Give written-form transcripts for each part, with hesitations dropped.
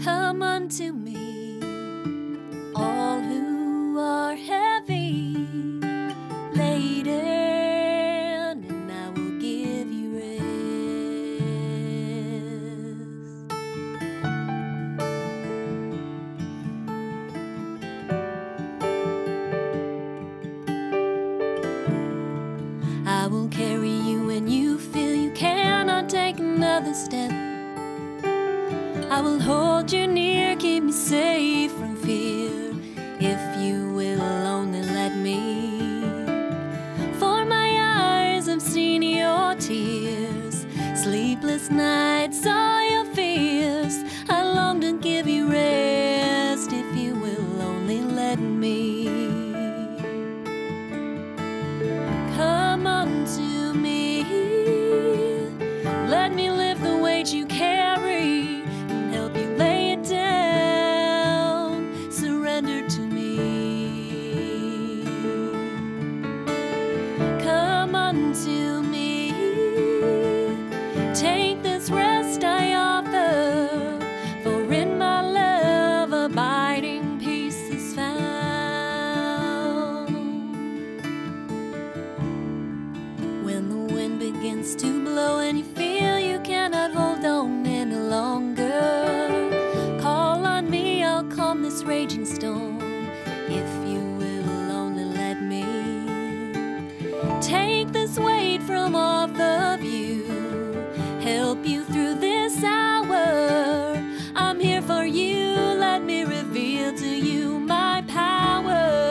Come unto me, all who are heavy laden, and I will give you rest. I will carry you when you feel you cannot take another step. I will hold you near, keep me safe from fear, if you will only let me. For my eyes have seen your tears, sleepless nights, all your fears. I long to give you rest, if you will only let me. Come unto me, let me lift the weight you carry, help you lay it down, surrender to me. Come unto me, take this rest I offer, for in my love abiding peace is found. When the wind begins to blow and you feel you cannot hold on any longer, call on me, I'll calm this raging storm, if you will only let me. Take this weight from off of you, help you through this hour. I'm here for you, let me reveal to you my power.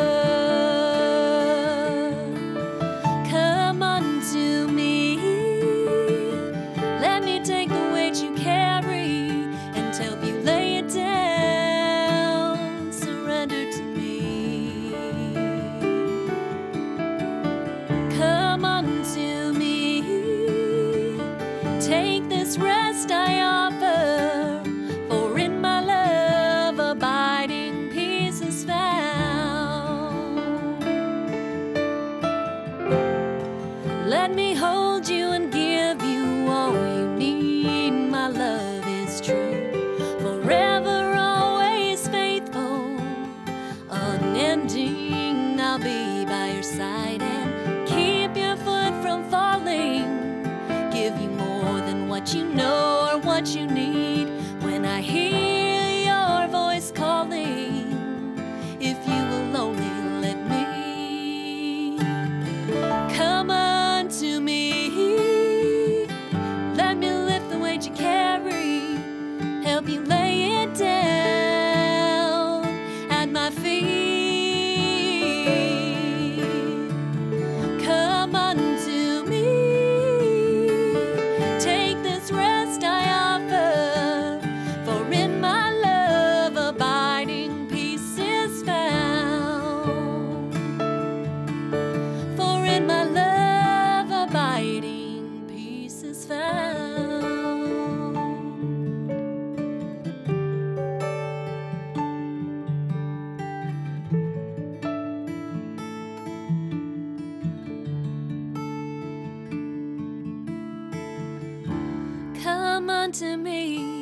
Come unto me, let me take the weight you carry and help you lay it down, surrender to me. Come unto me, take this rest I offer, for in my love abiding peace is found. Let me hold you and give you all you need. My love is true, forever, always faithful, unending. I'll be by your side and keep your foot from falling. Give you more than what you know or what you need. When I hear your voice calling, if you will only let me. Come unto me, let me lift the weight you carry, help you lay it down at my feet. Come unto me, take this rest I offer, for in my love abiding peace is found. For in my love abiding peace is found. Come unto me,